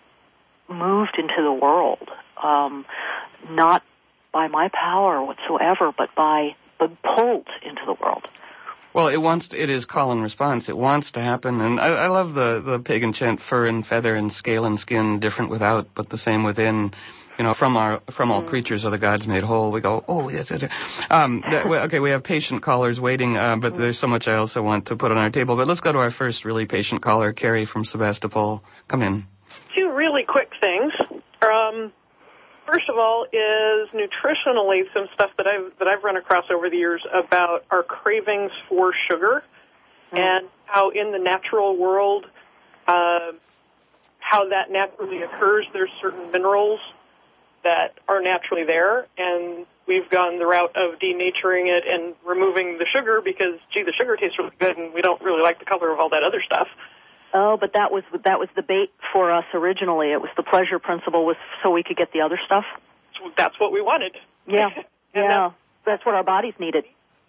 moved into the world, um, not by my power whatsoever, but by but pulled into the world. Well, it wants to, it is call and response. It wants to happen, and I, I love the, the pagan chant, fur and feather and scale and skin, different without, but the same within. You know, from our from all mm. creatures are the gods made whole. We go, oh yes, yes, yes. Um, that, well, okay, we have patient callers waiting, uh, but mm. there's so much I also want to put on our table. But let's go to our first really patient caller, Carrie from Sebastopol. Come in. Two really quick things. Um. First of all, is nutritionally some stuff that I've that I've run across over the years about our cravings for sugar, mm. and how in the natural world, uh, how that naturally occurs. There's certain minerals that are naturally there, and we've gone the route of denaturing it and removing the sugar because, gee, the sugar tastes really good, and we don't really like the color of all that other stuff. Oh, but that was that was the bait for us originally. It was the pleasure principle, was so we could get the other stuff. That's what we wanted. Yeah, yeah, that's what our bodies needed.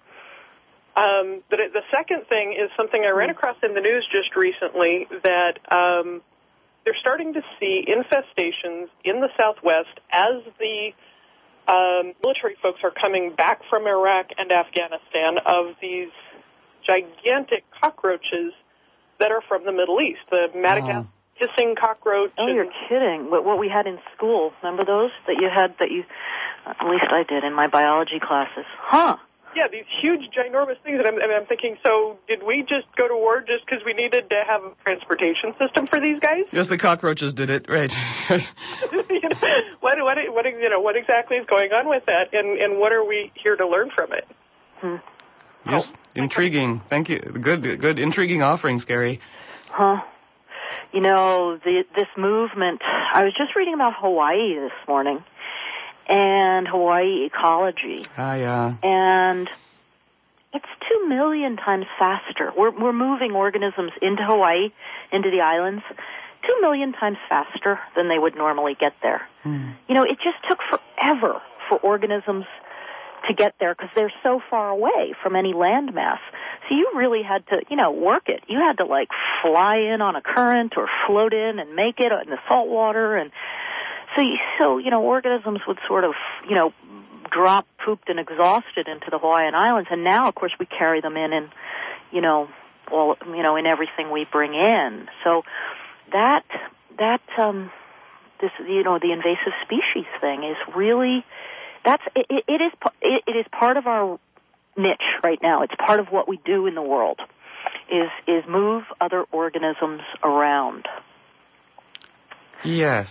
Um, but it, the second thing is something I ran across in the news just recently, that um, they're starting to see infestations in the Southwest as the um, military folks are coming back from Iraq and Afghanistan, of these gigantic cockroaches that are from the Middle East, the Madagascar oh. hissing cockroach. Oh, you're kidding. What, what we had in school, remember those that you had, that you, at least I did in my biology classes. Huh. Yeah, these huge, ginormous things. And I'm, and I'm thinking, so did we just go to war just because we needed to have a transportation system for these guys? Yes, the cockroaches did it, right. you know, what, what, what, you know, what exactly is going on with that, and, and what are we here to learn from it? Hmm. Yes, oh. Intriguing. Thank you. Good, good, intriguing offerings, Gary. Huh. You know, the, this movement, I was just reading about Hawaii this morning, and Hawaii ecology. Ah, yeah. And it's two million times faster. We're, we're moving organisms into Hawaii, into the islands, two million times faster than they would normally get there. Hmm. You know, it just took forever for organisms to get there because they're so far away from any landmass. So you really had to, you know, work it. You had to, like, fly in on a current or float in and make it in the salt water. And so, you, so you know, organisms would sort of, you know, drop, pooped, and exhausted into the Hawaiian Islands. And now, of course, we carry them in and, you know, all, you know, in everything we bring in. So that, that, um, this, you know, the invasive species thing is really... That's it, it is it, it is part of our niche right now. It's part of what we do in the world, is is move other organisms around. Yes,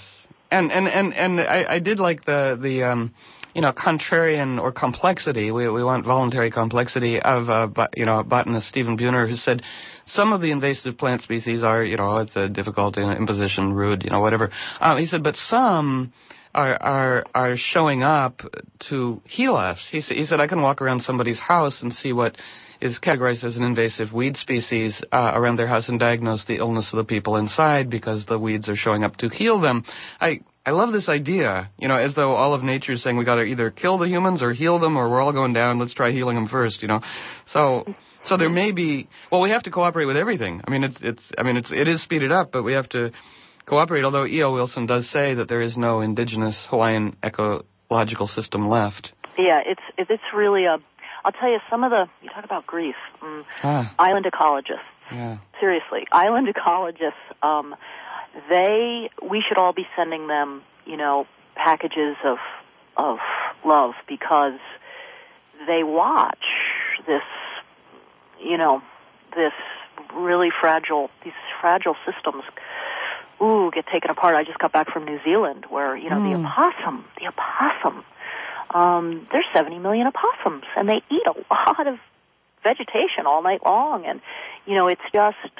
And and and and I, I did like the the um, you know, contrarian or complexity. We we want voluntary complexity of uh, but, you know, botanist Stephen Buhner, who said some of the invasive plant species are, you know, it's a difficult imposition, rude, you know, whatever. Um, he said, but some are are are showing up to heal us. He said he said I can walk around somebody's house and see what is categorized as an invasive weed species uh, around their house and diagnose the illness of the people inside because the weeds are showing up to heal them. I I love this idea, you know, as though all of nature is saying we got to either kill the humans or heal them, or we're all going down. Let's try healing them first, you know. So so there may be, well, we have to cooperate with everything. I mean, it's it's I mean it's it is speeded up, but we have to cooperate. Although E O Wilson does say that there is no indigenous Hawaiian ecological system left. Yeah, it's it's really a. I'll tell you, some of the, you talk about grief, um, ah. island ecologists, yeah. seriously, island ecologists, um, they, we should all be sending them, you know, packages of, of love, because they watch this, you know, this really fragile, these fragile systems, ooh, get taken apart. I just got back from New Zealand where, you know, mm. the opossum, the opossum, Um, there's seventy million opossums, and they eat a lot of vegetation all night long. And, you know, it's just,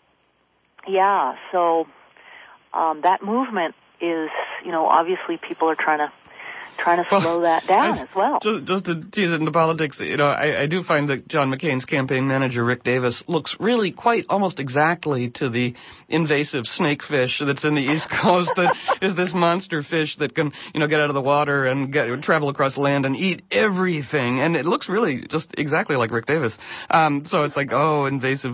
yeah, so um, that movement is, you know, obviously people are trying to trying to slow well, that down I, as well. Just, just to tease it into politics, you know, I, I do find that John McCain's campaign manager, Rick Davis, looks really quite almost exactly to the invasive snakefish that's in the East Coast that is this monster fish that can, you know, get out of the water and get, travel across land and eat everything. And it looks really just exactly like Rick Davis. Um, so it's like, oh, invasive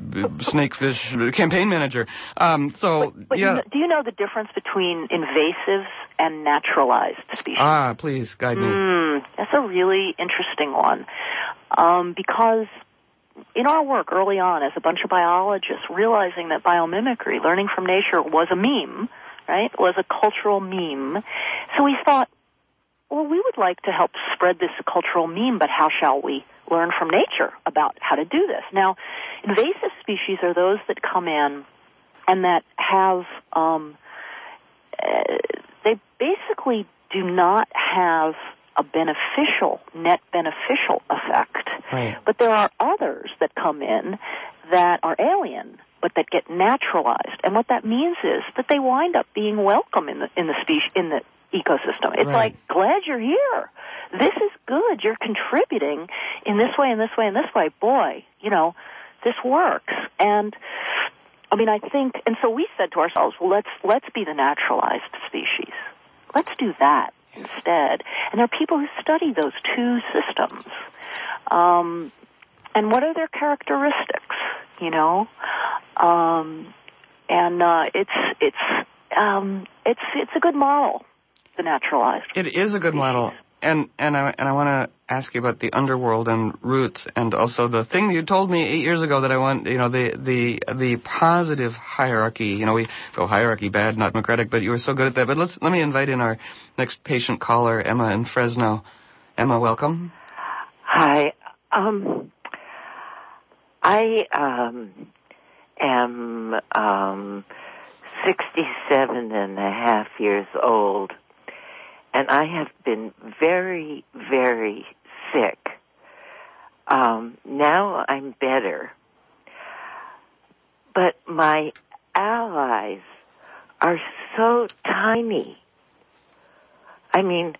snakefish campaign manager. Um, so, but, but yeah. You know, do you know the difference between invasives and naturalized species? Ah, please, guide me. Mm, that's a really interesting one. Um, because in our work early on as a bunch of biologists, realizing that biomimicry, learning from nature, was a meme, right, was a cultural meme. So we thought, well, we would like to help spread this cultural meme, but how shall we learn from nature about how to do this? Now, invasive species are those that come in and that have, um, uh, they basically do not have a beneficial, net beneficial effect. Right. But there are others that come in that are alien, but that get naturalized. And what that means is that they wind up being welcome in the in the species in the ecosystem. It's right. like, glad you're here. This is good. You're contributing in this way, in this way, in this way. Boy, you know, this works. And I mean, I think, and so we said to ourselves, well, let's let's be the naturalized species. Let's do that instead. And there are people who study those two systems. Um, and what are their characteristics, you know? Um, and uh, it's it's um, it's it's a good model, the naturalized. It is a good model. And and I and I want to ask you about the underworld and roots, and also the thing you told me eight years ago that I want, you know, the the the positive hierarchy. You know, we go hierarchy bad, not democratic, but you were so good at that. But let's let me invite in our next patient caller, Emma in Fresno. Emma, welcome. Hi. Um, I um am um sixty-seven and a half years old. And I have been very, very sick. Um, now I'm better. But my allies are so tiny. I mean,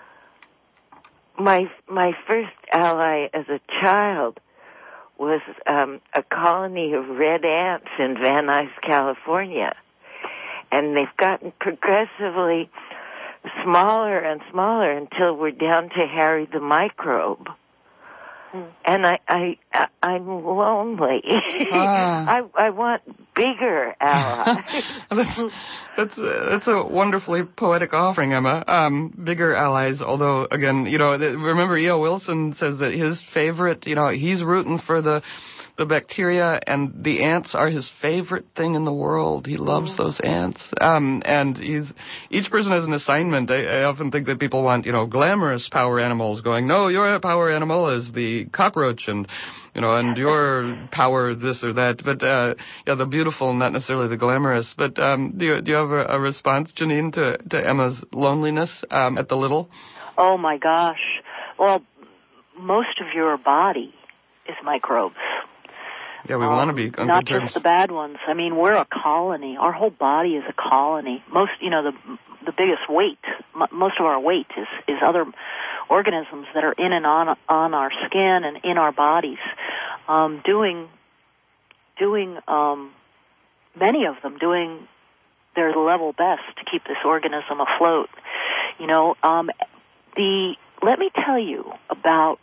my my first ally as a child was um, a colony of red ants in Van Nuys, California. And they've gotten progressively smaller and smaller until we're down to Harry the microbe. Mm. And I, I, I, I'm lonely. Ah. I, I want bigger allies. that's that's, uh, that's a wonderfully poetic offering, Emma. Um, bigger allies, although, again, you know, remember E O Wilson says that his favorite, you know, he's rooting for the the bacteria, and the ants are his favorite thing in the world. He loves those ants. Um, and he's each person has an assignment. I, I often think that people want, you know, glamorous power animals going, no, your power animal is the cockroach, and, you know, and your power is this or that. But, uh, yeah, the beautiful, not necessarily the glamorous. But um, do, you, do you have a, a response, Janine, to, to Emma's loneliness um, at the Little? Oh, my gosh. Well, most of your body is microbes. Yeah, we um, want to be on not good terms. just the bad ones. I mean, we're a colony. Our whole body is a colony. Most, you know, the the biggest weight, m- most of our weight is is other organisms that are in and on on our skin and in our bodies, um, doing doing um, many of them doing their level best to keep this organism afloat. You know, um, the let me tell you about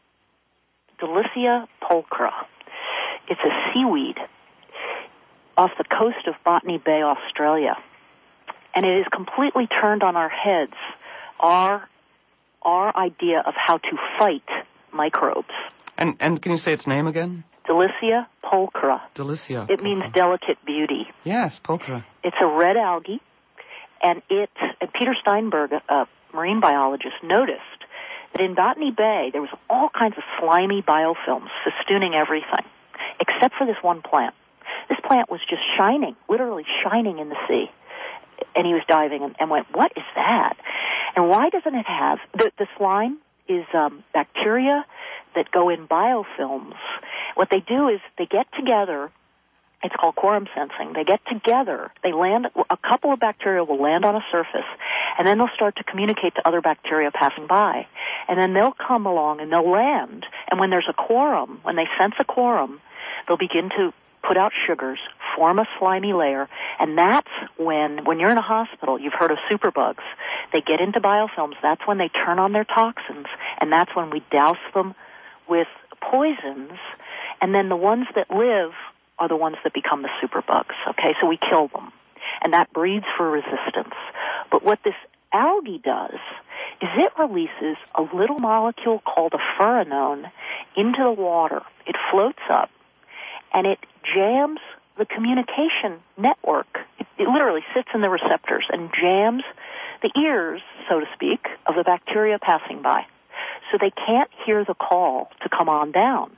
Delicia pulchra. It's a seaweed off the coast of Botany Bay, Australia. And it has completely turned on our heads our our idea of how to fight microbes. And and can you say its name again? Delicia pulchra. Delicia. It means delicate beauty. Yes, pulchra. It's a red algae, and it and Peter Steinberg, a marine biologist, noticed that in Botany Bay there was all kinds of slimy biofilms festooning everything, except for this one plant. This plant was just shining, literally shining in the sea. And he was diving and, and went, what is that? And why doesn't it have... The, the slime is um, bacteria that go in biofilms. What they do is they get together. It's called quorum sensing. They get together. They land... A couple of bacteria will land on a surface, and then they'll start to communicate to other bacteria passing by. And then they'll come along and they'll land. And when there's a quorum, when they sense a quorum, they'll begin to put out sugars, form a slimy layer, and that's when, when you're in a hospital, you've heard of superbugs, they get into biofilms, that's when they turn on their toxins, and that's when we douse them with poisons, and then the ones that live are the ones that become the superbugs, okay? So we kill them, and that breeds for resistance. But what this algae does is it releases a little molecule called a furanone into the water. It floats up, and it jams the communication network. It, it literally sits in the receptors and jams the ears, so to speak, of the bacteria passing by. So they can't hear the call to come on down.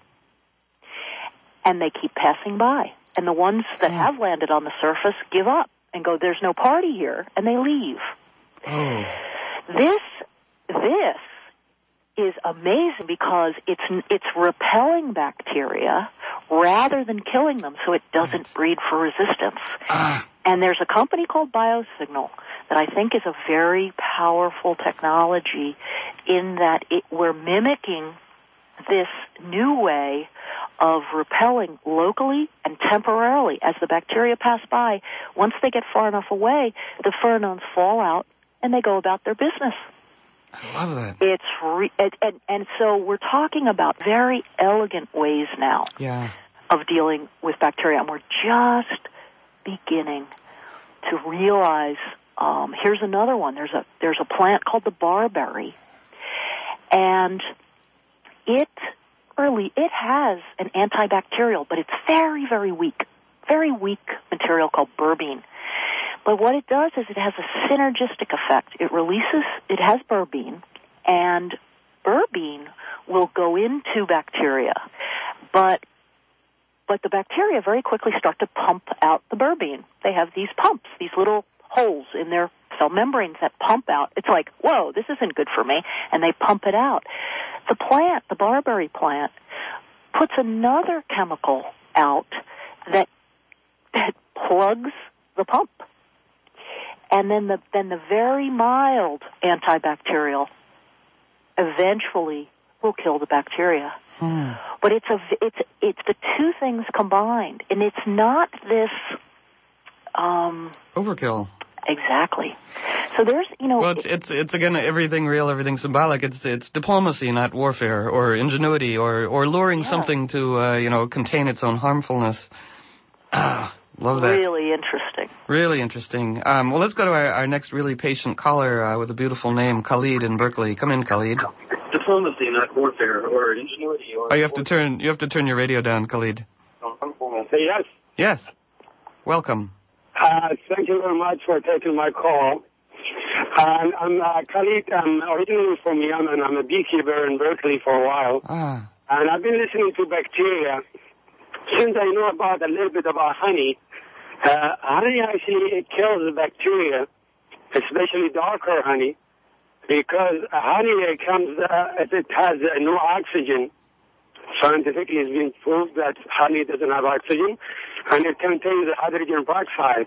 And they keep passing by. And the ones that oh. have landed on the surface give up and go, there's no party here, and they leave. Oh. This, this is amazing because it's it's repelling bacteria rather than killing them, so it doesn't breed for resistance. Ah. And there's a company called Biosignal that I think is a very powerful technology in that it, we're mimicking this new way of repelling locally and temporarily as the bacteria pass by. Once they get far enough away, the pheromones fall out and they go about their business. I love that. It's re- and, and, and so we're talking about very elegant ways now yeah. of dealing with bacteria, and we're just beginning to realize. Um, here's another one. There's a there's a plant called the barberry, and it early it has an antibacterial, but it's very very weak, very weak material called berberine. But what it does is it has a synergistic effect. It releases, it has berberine, and berberine will go into bacteria. But but the bacteria very quickly start to pump out the berberine. They have these pumps, these little holes in their cell membranes that pump out. It's like, whoa, this isn't good for me, and they pump it out. The plant, the barberry plant, puts another chemical out that that plugs the pump. And then the then the very mild antibacterial eventually will kill the bacteria. Hmm. But it's a it's it's the two things combined, and it's not this um, overkill. Exactly. So there's you know. Well, it's it's, it's again everything real, everything symbolic. It's it's diplomacy, not warfare, or ingenuity, or or luring yeah. something to uh, you know contain its own harmfulness. Ah. Love that. Really interesting. Really interesting. Um, well, let's go to our, our next really patient caller uh, with a beautiful name, Khalid in Berkeley. Come in, Khalid. Diplomacy, not warfare, or ingenuity. Or oh, you have to turn you have to turn your radio down, Khalid. Yes. Yes. Welcome. Uh, thank you very much for taking my call. Uh, I'm uh, Khalid. I'm originally from Yemen. I'm a beekeeper in Berkeley for a while. Ah. And I've been listening to bacteria. Since I know about a little bit about honey, uh, honey actually it kills the bacteria, especially darker honey, because honey it comes, uh, it has uh, no oxygen. Scientifically, it's been proved that honey doesn't have oxygen, and it contains hydrogen peroxide.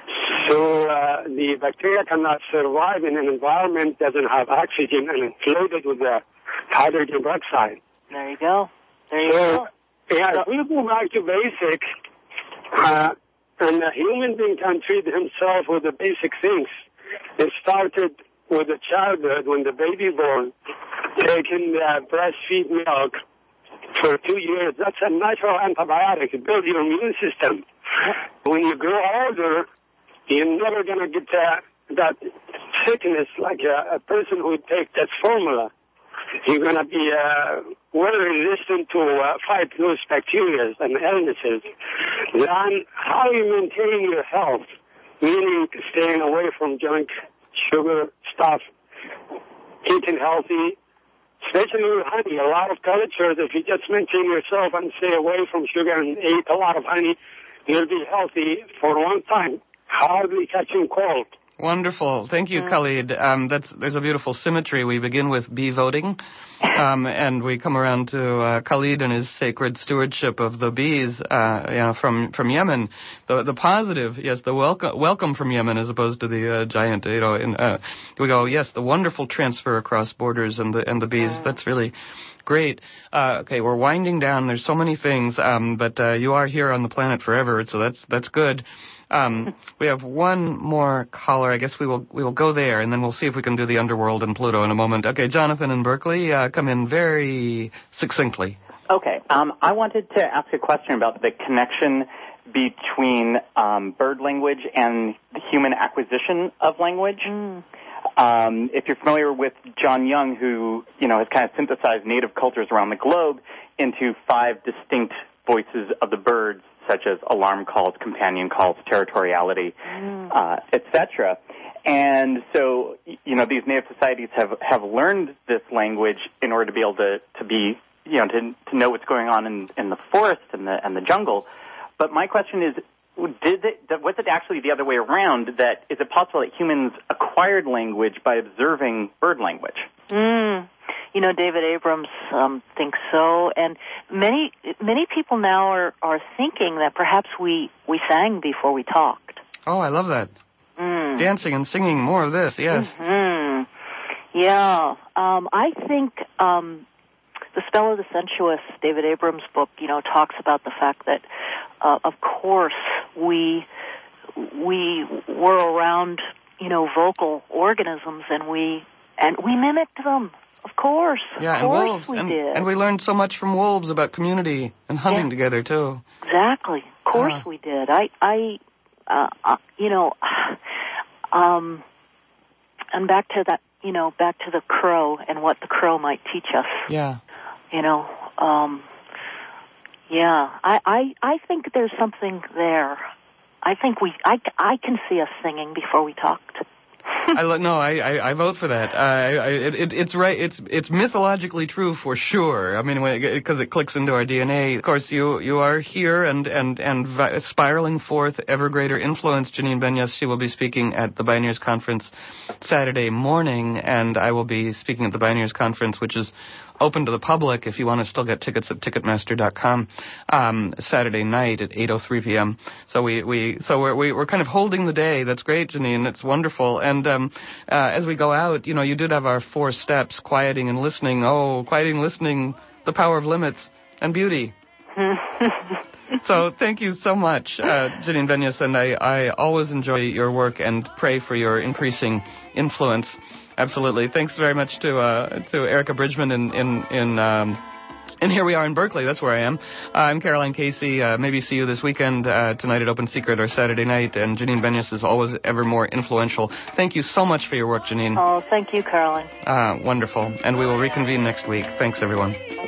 So uh, the bacteria cannot survive in an environment that doesn't have oxygen and it's loaded with the hydrogen peroxide. There you go. There you so, go. Yeah, if we go back to basics, uh, and a human being can treat himself with the basic things. It started with the childhood, when the baby born, taking uh, breastfeed milk for two years. That's a natural antibiotic. It builds your immune system. When you grow older, you're never going to get uh, that sickness like a, a person who takes that formula. You're going to be uh, well resistant to uh, fight those bacteria and illnesses. Then how you maintain your health, meaning staying away from junk, sugar, stuff, eating healthy, especially with honey. A lot of cultures, if you just maintain yourself and stay away from sugar and eat a lot of honey, you'll be healthy for a long time, hardly catching cold. Wonderful. Thank you, Khalid. Um, that's, there's a beautiful symmetry. We begin with bee voting, um, and we come around to uh, Khalid and his sacred stewardship of the bees uh, you know, from, from Yemen. The, the positive, yes, the welcome, welcome from Yemen as opposed to the uh, giant, you know, in, uh, we go, yes, the wonderful transfer across borders and the, and the bees. That's really great. Uh, okay, we're winding down. There's so many things, um, but uh, you are here on the planet forever, so that's that's good. Um, we have one more caller. I guess we will we will go there, and then we'll see if we can do the underworld and Pluto in a moment. Okay, Jonathan in Berkeley, uh, come in very succinctly. Okay, um, I wanted to ask a question about the connection between um, bird language and the human acquisition of language. Mm. Um, if you're familiar with John Young, who you know has kind of synthesized native cultures around the globe into five distinct voices of the birds, such as alarm calls, companion calls, territoriality, mm. uh, et cetera. And so, you know, these native societies have, have learned this language in order to be able to, to be, you know, to, to know what's going on in, in the forest and the, and the jungle. But my question is, did it, was it actually the other way around, that is it possible that humans acquired language by observing bird language? Mm. You know, David Abrams um, thinks so, and many many people now are, are thinking that perhaps we, we sang before we talked. Oh, I love that. Mm. Dancing and singing, more of this, yes. Mm-hmm. Yeah. Um, I think um, The Spell of the Sensuous, David Abrams' book, you know, talks about the fact that, uh, of course, we we were around, you know, vocal organisms, and we and we mimicked them. Of course, yeah, of course and wolves, we and, did. and we learned so much from wolves about community and hunting yeah. together too. Exactly, of course uh. we did. I, I, uh, uh, you know, um, and back to that, you know, back to the crow and what the crow might teach us. Yeah, you know, um, yeah, I, I, I think there's something there. I think we, I, I can see us singing before we talked. I no, I, I I vote for that. Uh, I, I, it, it's right. It's it's mythologically true for sure. I mean, because it, it clicks into our D N A. Of course, you you are here and and and vi- spiraling forth ever greater influence. Janine Benyus, she will be speaking at the Bioneers Conference Saturday morning, and I will be speaking at the Bioneers Conference, which is open to the public if you want to still get tickets at ticketmaster dot com um, Saturday night at eight oh three p.m. So we, we so we're we, we're kind of holding the day. That's great, Janine. It's wonderful. And um, uh, as we go out, you know, you did have our four steps: quieting and listening. Oh, quieting, listening, the power of limits, and beauty. So thank you so much, uh, Janine Benyus, and I, I always enjoy your work and pray for your increasing influence. Absolutely. Thanks very much to uh, to Erica Bridgman in in in, um, And here we are in Berkeley. That's where I am. Uh, I'm Caroline Casey. Uh, maybe see you this weekend, uh, tonight at Open Secret or Saturday night. And Janine Benyus is always ever more influential. Thank you so much for your work, Janine. Oh, thank you, Caroline. Uh, wonderful. And we will reconvene next week. Thanks, everyone.